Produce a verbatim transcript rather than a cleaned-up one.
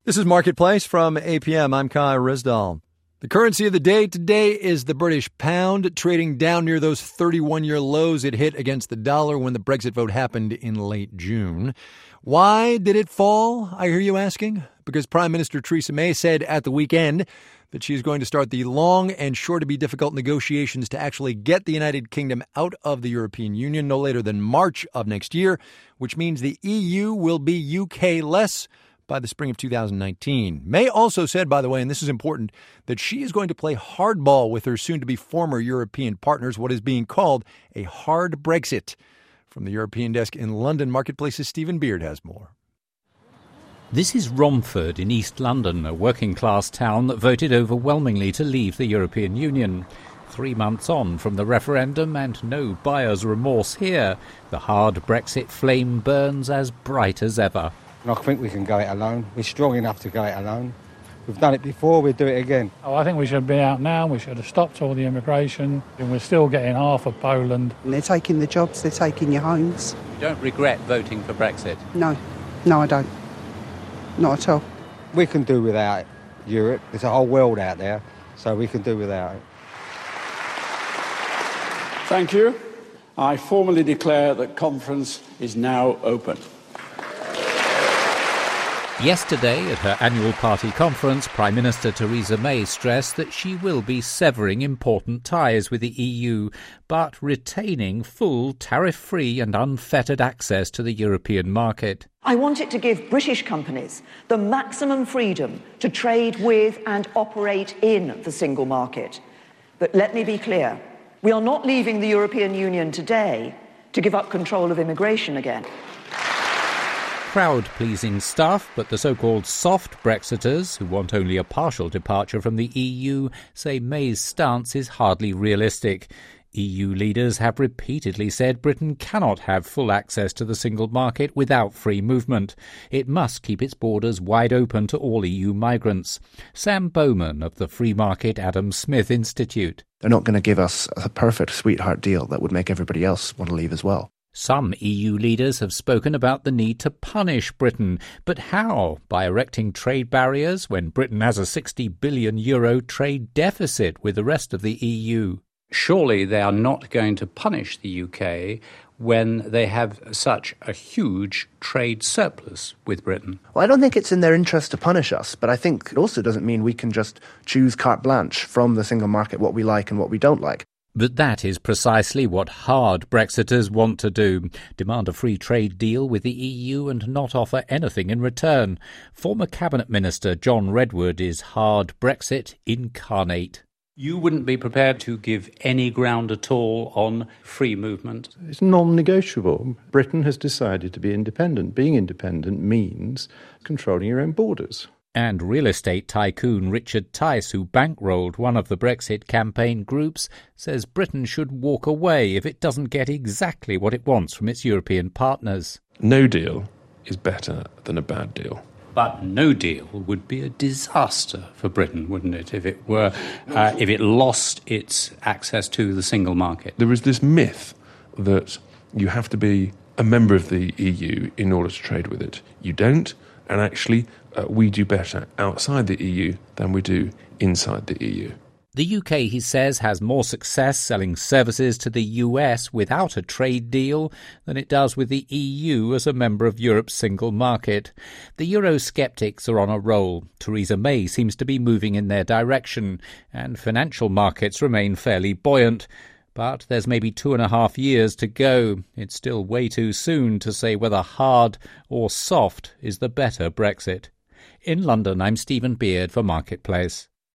This is Marketplace from A P M. I'm Kai Risdall. The currency of the day today is the British pound, trading down near those thirty-one-year lows it hit against the dollar when the Brexit vote happened in late June. Why did it fall, I hear you asking? Because Prime Minister Theresa May said at the weekend that she is going to start the long and sure to be difficult negotiations to actually get the United Kingdom out of the European Union no later than March of next year, which means the E U will be U K-less by the spring of two thousand nineteen. May also said, by the way, and this is important, that she is going to play hardball with her soon-to-be former European partners, what is being called a hard Brexit. From the European desk in London, Marketplace's Stephen Beard has more. This is Romford in East London, a working-class town that voted overwhelmingly to leave the European Union. Three months on from the referendum and no buyer's remorse here, the hard Brexit flame burns as bright as ever. I think we can go it alone. We're strong enough to go it alone. We've done it before, we'll do it again. Oh, I think we should be out now. We should have stopped all the immigration. And we're still getting half of Poland. And they're taking the jobs, they're taking your homes. You don't regret voting for Brexit? No, no I don't. Not at all. We can do without Europe. There's a whole world out there, so we can do without it. Thank you. I formally declare that conference is now open. Yesterday, at her annual party conference, Prime Minister Theresa May stressed that she will be severing important ties with the E U, but retaining full tariff-free and unfettered access to the European market. I want it to give British companies the maximum freedom to trade with and operate in the single market. But let me be clear, we are not leaving the European Union today to give up control of immigration again. Crowd-pleasing stuff, but the so-called soft Brexiters, who want only a partial departure from the E U, say May's stance is hardly realistic. E U leaders have repeatedly said Britain cannot have full access to the single market without free movement. It must keep its borders wide open to all E U migrants. Sam Bowman of the Free Market Adam Smith Institute. They're not going to give us a perfect sweetheart deal that would make everybody else want to leave as well. Some E U leaders have spoken about the need to punish Britain. But how? By erecting trade barriers when Britain has a sixty billion euro trade deficit with the rest of the E U? Surely they are not going to punish the U K when they have such a huge trade surplus with Britain. Well, I don't think it's in their interest to punish us, but I think it also doesn't mean we can just choose carte blanche from the single market what we like and what we don't like. But that is precisely what hard Brexiters want to do, demand a free trade deal with the E U and not offer anything in return. Former Cabinet Minister John Redwood is hard Brexit incarnate. You wouldn't be prepared to give any ground at all on free movement? It's non-negotiable. Britain has decided to be independent. Being independent means controlling your own borders. And real estate tycoon Richard Tice, who bankrolled one of the Brexit campaign groups, says Britain should walk away if it doesn't get exactly what it wants from its European partners. No deal is better than a bad deal. But no deal would be a disaster for Britain, wouldn't it, if it were, uh, if it lost its access to the single market? There is this myth that you have to be a member of the E U in order to trade with it. You don't, and actually uh, we do better outside the E U than we do inside the E U. The U K, he says, has more success selling services to the U S without a trade deal than it does with the E U as a member of Europe's single market. The Eurosceptics are on a roll. Theresa May seems to be moving in their direction, and financial markets remain fairly buoyant. But there's maybe two and a half years to go. It's still way too soon to say whether hard or soft is the better Brexit. In London, I'm Stephen Beard for Marketplace.